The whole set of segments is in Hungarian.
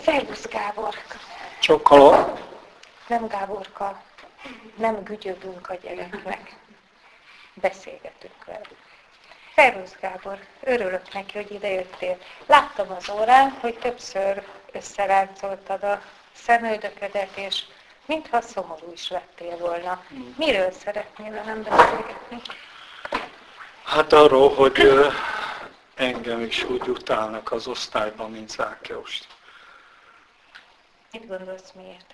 Szervusz Gábor! Csókolom. Nem Gáborka, nem gügyögünk a gyereknek. Beszélgetünk vele. Szervusz Gábor! Örülök neki, hogy idejöttél. Láttam az órán, hogy többször összeráncoltad a szemöldöködet, és mintha szomorú is lettél volna. Miről szeretnél velem beszélgetni? Hát arról, hogy engem is úgy utálnak az osztályban, mint Zákeust. Mit gondolsz, miért?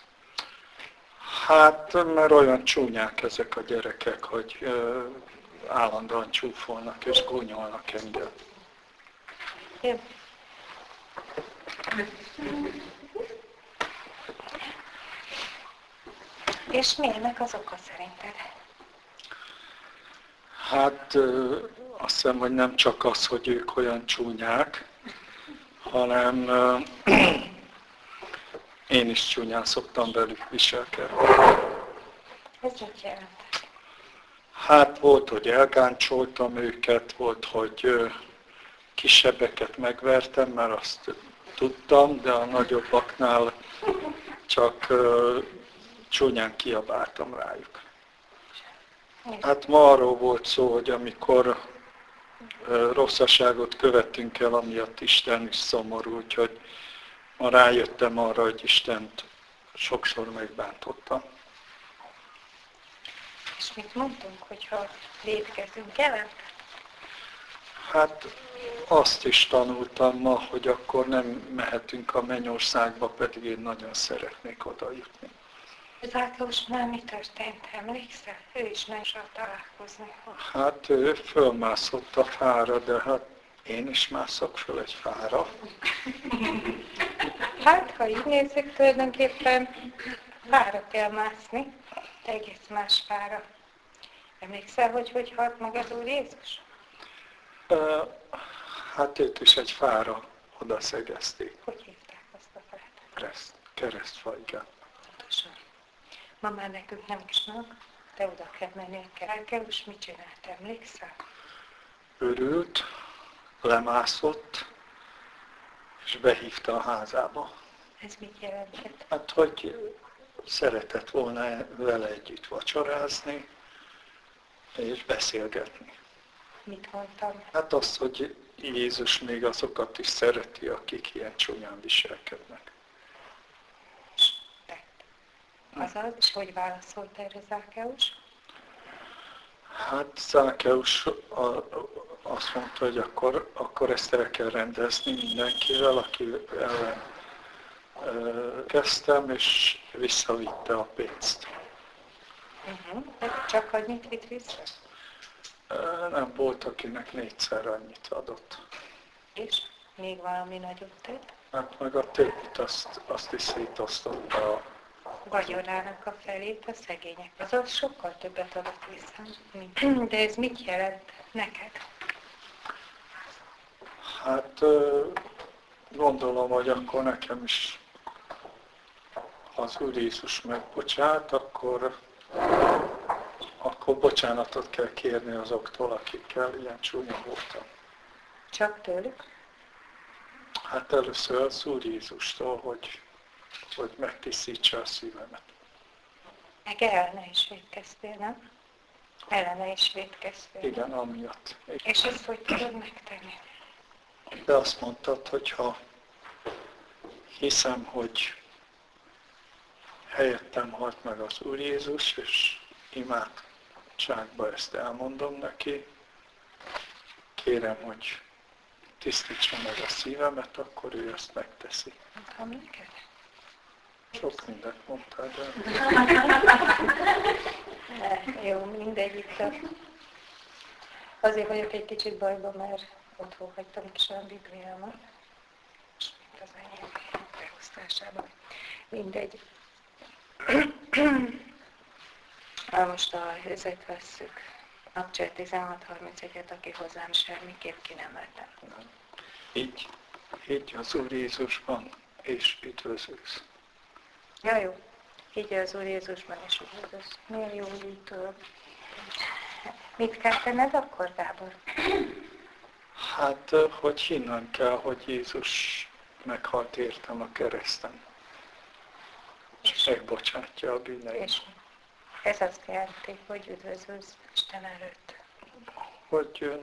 Hát, mert olyan csúnyák ezek a gyerekek, hogy állandóan csúfolnak és gúnyolnak engem. Jó. És mi ennek az oka szerinted? Hát azt hiszem, hogy nem csak az, hogy ők olyan csúnyák, hanem én is csúnyán szoktam velük viselkedni. Ez mit jelent? Hát volt, hogy elgáncsoltam őket, volt, hogy kisebbeket megvertem, mert azt tudtam, de a nagyobbaknál csak csúnyán kiabáltam rájuk. Hát ma arról volt szó, hogy amikor rosszaságot követünk el, amiatt Isten is szomorú, úgyhogy ma rájöttem arra, hogy Istent sokszor megbántottam. És mit mondtunk, hogyha vétkezünk ellen? Hát azt is tanultam ma, hogy akkor nem mehetünk a mennyországba, pedig én nagyon szeretnék oda jutni. Zákeusnál mi történt? Emlékszel? Ő is nem akar találkozni. Hát ő fölmászott a fára, de hát én is mászok föl egy fára. Hát, ha így nézzük, tulajdonképpen fára kell mászni, de egész más fára. Emlékszel, hogy halt meg az Úr Jézus? Hát őt is egy fára oda szegezték. Hogy hívták azt a fát? Keresztfa, igen. Pontosan. Ma már nekünk nem isnak, de oda kell menni a Zákeus, mit csinált, emlékszel? Örült, lemászott, és behívta a házába. Ez mit jelentett? Hát, hogy szeretett volna vele együtt vacsorázni, és beszélgetni. Mit mondtam? Hát azt, hogy Jézus még azokat is szereti, akik ilyen csúnyán viselkednek. Tett. Azaz, és hogy válaszolt erre Zákeus? Hát Zákeus azt mondta, hogy akkor ezt el kell rendezni mindenkivel, aki ellen kezdtem, és visszavitte a pénzt. Csak annyit vitt vissza? Nem volt, akinek 4-szer annyit adott. És még valami nagyobb tett? Hát meg a többit azt is szétosztotta a Vagyonának a felét a szegények. Azaz sokkal többet adott vissza. Mint. De ez mit jelent neked? Hát gondolom, hogy akkor nekem is, ha az Úr Jézus megbocsát, akkor bocsánatot kell kérni azoktól, akikkel ilyen csúnya voltam. Csak tőlük? Hát először az Úr Jézustól, hogy megtisztítsa a szívemet. Meg ellene is vétkeztél, nem? Ellene is vétkeztél. Igen, amiatt. És ezt hogy tudod megtenni? De azt mondtad, hogy ha hiszem, hogy helyettem halt meg az Úr Jézus, és imádságba ezt elmondom neki, kérem, hogy tisztítsa meg a szívemet, akkor ő ezt megteszi. Mondtam neked? Sok mindent mondtál, de... Jó, mindegy itt. Azért vagyok egy kicsit bajban, mert otthon hagytam is a Bibliámat. És mint az enyém beosztásában. Mindegy. Most a helyzet vesszük. Napcsel 16:31-et, aki hozzám semmiképp ki nem mehetne. Így az Úr Jézusban, és üdvözülsz. Ja, jó. Higgy az Úr Jézusban, és üdvözülsz. Milyen jó így tudod. Mit kell tenned akkor, Gábor? Hát, hogy hinnem kell, hogy Jézus meghalt értem a kereszten. És megbocsátja a bűneit. És ez azt jelenti, hogy üdvözölsz Isten előtt. Hogy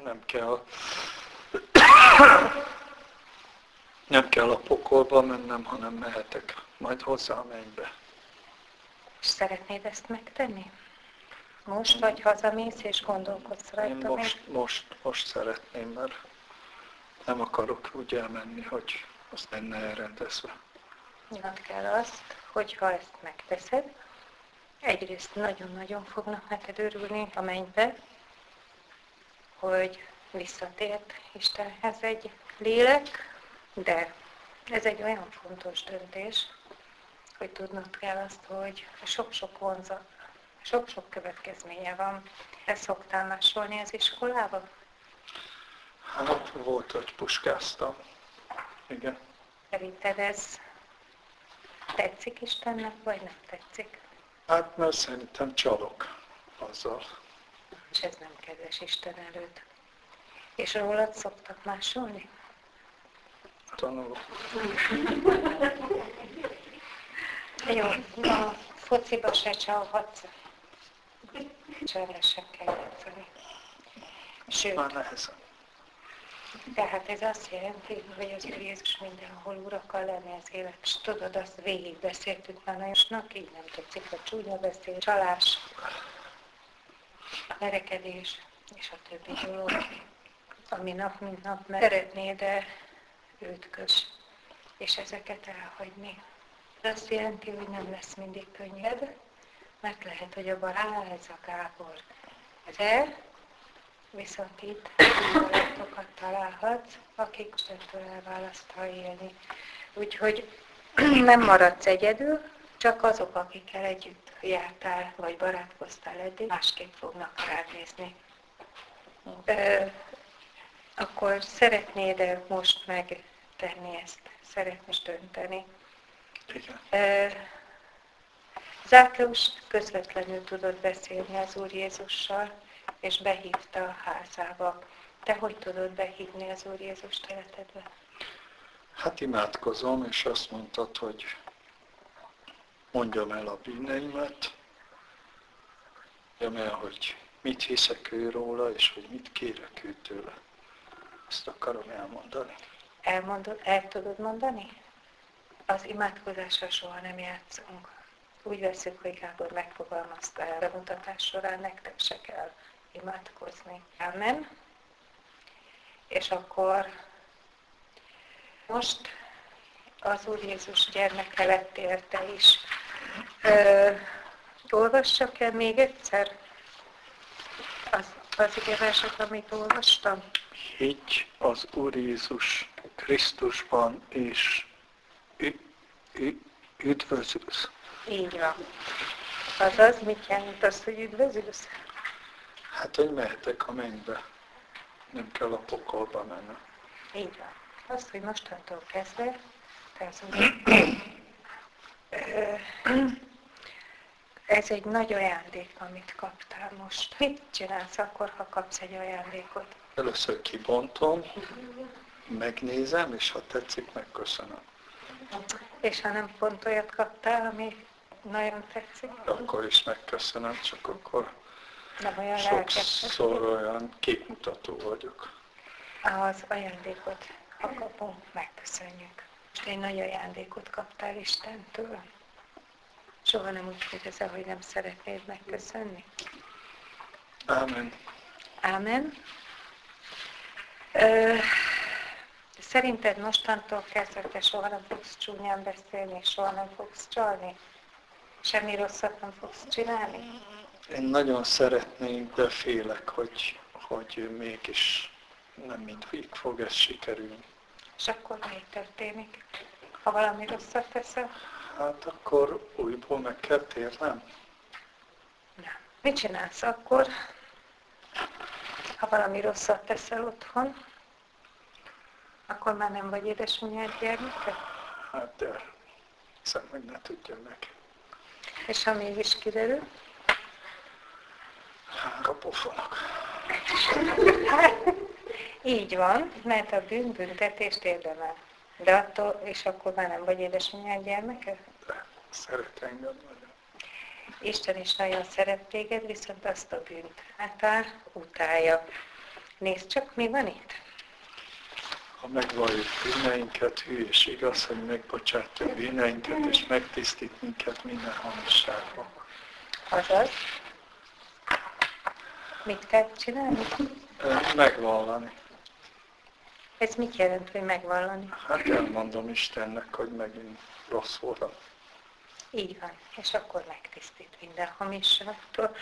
nem kell a pokolba mennem, hanem mehetek majd hozzá a mennybe. És szeretnéd ezt megtenni? Most, vagy hazamész és gondolkodsz rajta? Én most szeretném, mert nem akarok úgy elmenni, hogy az lenne elrendezve. Nyilván kell azt, hogyha ezt megteszed, egyrészt nagyon-nagyon fognak neked örülni a mennybe, hogy visszatért Istenhez egy lélek, de ez egy olyan fontos döntés, hogy tudnod kell azt, hogy sok-sok vonzat, sok-sok következménye van. Ezt szoktál másolni az iskolában? Hát volt, hogy puskáztam. Igen. Szerinted ez tetszik Istennek, vagy nem tetszik? Hát mert szerintem csalok azzal. És ez nem kedves Isten előtt. És rólad szoktak másolni? Tanulok. Jó, a fociba se csalhatsz. Csendesen kell játszani. Sőt, Már nehezen. tehát ez azt jelenti, hogy az Úr Jézus mindenhol úr akar lenni az élet. És tudod, azt végigbeszéltük már nagyosnak, így nem tetszik a csúnya beszél, csalás, a verekedés és a többi dolog, ami nap mint nap meg szeretnéd-e ütkös, és ezeket elhagyni. Ez azt jelenti, hogy nem lesz mindig könnyed, mert lehet, hogy a barát, a Gábor, de viszont itt barátokat találhatsz, akik Istentől elválasztva élni. Úgyhogy nem maradsz egyedül, csak azok, akikkel együtt jártál, vagy barátkoztál eddig, másképp fognak rád nézni. Akkor szeretnéd most megtenni ezt? Szeretnéd dönteni? Igen. Zákkeus közvetlenül tudott beszélni az Úr Jézussal, és behívta a házába. Te hogy tudod behívni az Úr Jézust életedbe? Hát imádkozom, és azt mondtad, hogy mondjam el a bűneimet, mondjam el, hogy mit hiszek ő róla, és hogy mit kérek ő tőle. Ezt akarom elmondani. El tudod mondani? Az imádkozással soha nem játszunk. Úgy veszük, hogy Gábor megfogalmazta el a bemutatás során, nektek se kell imádkozni. Amen. És akkor most az Úr Jézus gyermeke lettél te is. Olvassak el még egyszer az igeverset, amit olvastam? Higgy az Úr Jézus Krisztusban, és üdvözülsz. Így van. Azaz, mit jelent az, hogy üdvözülsz? Hát, hogy mehetek a mennybe. Nem kell a pokolba mennem. Így van. Azt, hogy mostantól kezdve, te az ez egy nagy ajándék, amit kaptál most. Mit csinálsz akkor, ha kapsz egy ajándékot? Először kibontom, megnézem, és ha tetszik, megköszönöm. És ha nem pont olyat kaptál, ami nagyon tetszik? Akkor is megköszönöm, csak akkor Nem olyan lelkes. sokszor olyan képmutató vagyok. Az ajándékot, ha kapunk, megköszönjük. Most egy nagy ajándékot kaptál Istentől. Soha nem úgy kérdezel, hogy nem szeretnéd megköszönni. Ámen. Ámen. Szerinted mostantól kezdve te soha nem fogsz csúnyán beszélni, soha nem fogsz csalni? Semmi rosszat nem fogsz csinálni? Én nagyon szeretnék, de félek, hogy mégis nem mindig fog ez sikerülni. És akkor mi történik? Ha valami rosszat teszel? Hát akkor újból meg kell térnem. Nem. Mit csinálsz akkor, ha valami rosszat teszel otthon? Akkor már nem vagy édesanyád gyermeke? Hát de hiszem, hogy ne tudja meg. És ha mégis kiderül? A pofonok. Így van, mert a bűn büntetést érdemel. De attól, és akkor már nem vagy édesanyád gyermeke? De szeret engem nagyon. Isten is nagyon szeret téged, viszont azt a bűnt utálja. Nézd csak, mi van itt. Ha megvalljuk bűneinket, hű és igaz, hogy megbocsátja bűneinket, és megtisztít minket minden hamisságból. Azaz, mit kell csinálni? Megvallani. Ez mit jelent, hogy megvallani? Hát elmondom Istennek, hogy megint rossz voltam. Így van, és akkor megtisztít minden hamisságtól.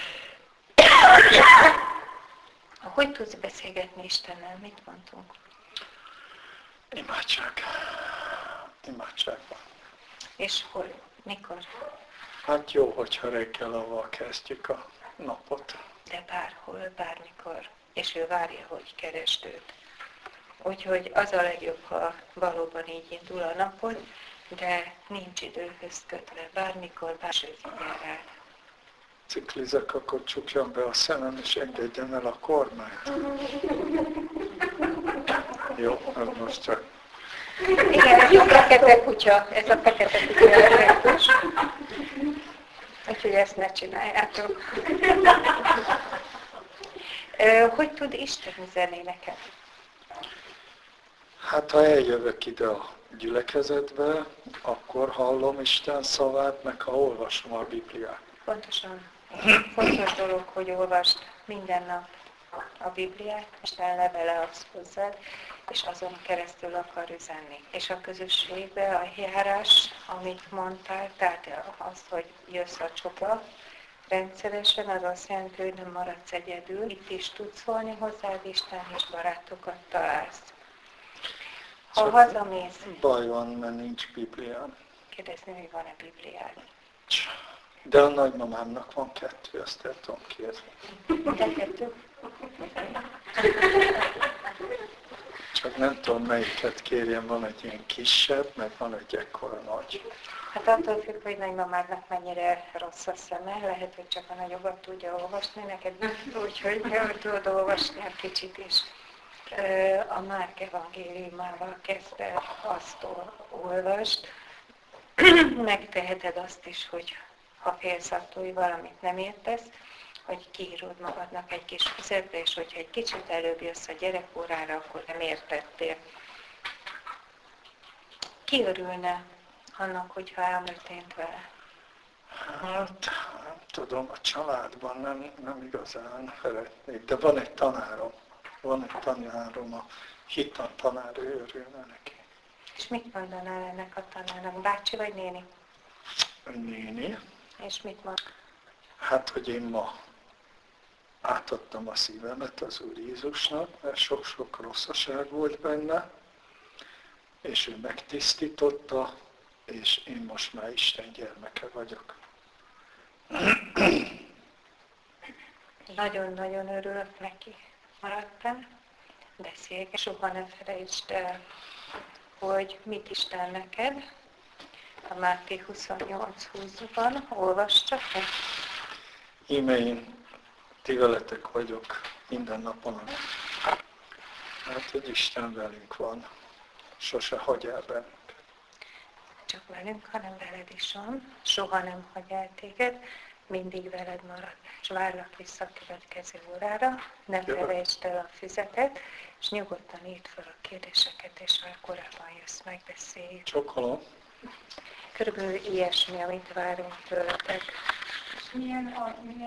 Hogy tudsz beszélgetni Istennel? Mit mondtunk? Imádság. Imádságban. És hol? Mikor? Hát jó, hogyha reggel avval kezdjük a napot. De bárhol, bármikor. És ő várja, hogy keresd őt. Úgyhogy az a legjobb, ha valóban így indul a napod, de nincs időhöz kötve. Bármikor, bárhogy figyel rád. Ciklizek, akkor csukjam be a szemem, és engedjem el a kormányt. Jó, ez most csak... Igen, ez a fekete kutya. Ez a fekete kutya effektus. Úgyhogy ezt ne csináljátok. Hogy tud Isten üzenni neked? Hát ha eljövök ide a gyülekezetbe, akkor hallom Isten szavát, meg ha olvasom a Bibliát. Pontosan. Fontos dolog, hogy olvasd minden nap a Bibliát, Isten levele az hozzád, és azon keresztül akar üzenni. És a közösségbe a járás, amit mondtál, tehát az, hogy jössz a csoportba, rendszeresen, az azt jelenti, hogy nem maradsz egyedül. Itt is tudsz szólni hozzád, Isten és barátokat találsz. Ha hazamész, Baj van, mert nincs Bibliám. kérdezni, hogy van-e Bibliád. De a nagymamámnak van 2, azt el tudom kérni. De 2? Csak nem tudom, melyiket kérjem, van egy ilyen kisebb, meg van egy ekkora nagy. Hát attól függ, hogy nagymamádnak mennyire rossz a szeme, lehet, hogy csak a nagyobbat tudja olvasni, neked úgyhogy tudod olvasni a kicsit is. A Márk evangéliumával kezdve azt olvasd. Megteheted azt is, hogy ha félsz attól, hogy valamit nem értesz, hogy kiírod magadnak egy kis füzetbe, és hogyha egy kicsit előbb jössz a gyerekórára, akkor nem értettél. Ki örülne annak, hogyha eltörtént vele? Hát, nem tudom, a családban nem igazán szeretnék, de van egy tanárom. A hitan tanár, ő örülne neki. És mit mondanál ennek a tanárnak? Bácsi vagy néni? Néni. És mit mond? Hát, hogy én ma átadtam a szívemet az Úr Jézusnak, mert sok-sok rosszaság volt benne, és ő megtisztította, és én most már Isten gyermeke vagyok. Nagyon-nagyon örülök neki. Maradtál? Beszélget. Soha ne felejtsd el, hogy mit Isten neked. A Máté 28:20-ban olvasd csak. Íme én ti veletek vagyok minden napon. Hát, hogy Isten velünk van. Sose hagy el bennünket. Csak velünk, hanem veled is van. Soha nem hagy el téged, mindig veled marad. És várlak vissza a következő órára, ne felejtsd el a füzetet, és nyugodtan írd fel a kérdéseket, és ha korábban jössz, megbeszéljük. Csókolom. Körülbelül ilyesmi, amit várunk tőletek. Milyen